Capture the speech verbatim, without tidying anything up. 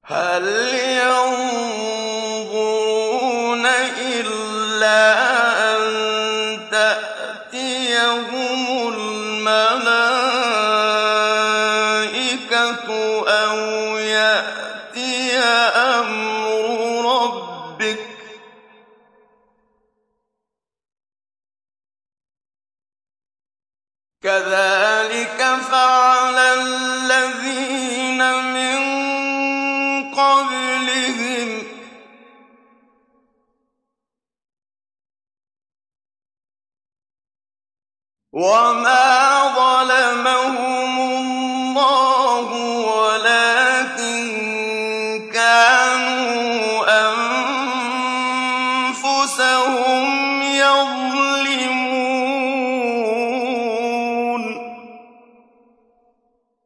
هَلْ يَنظُرُونَ إِلَّا أَن تَأْتِيَهُمُ الْمَلَائِكَةُ أَوْ يَأْتِيَ أَمْرُ رَبِّكَ ۚ كَذَٰلِكَ فَعَلَ الَّذِينَ مِن قَبْلِهِمْ ۚ وَمَا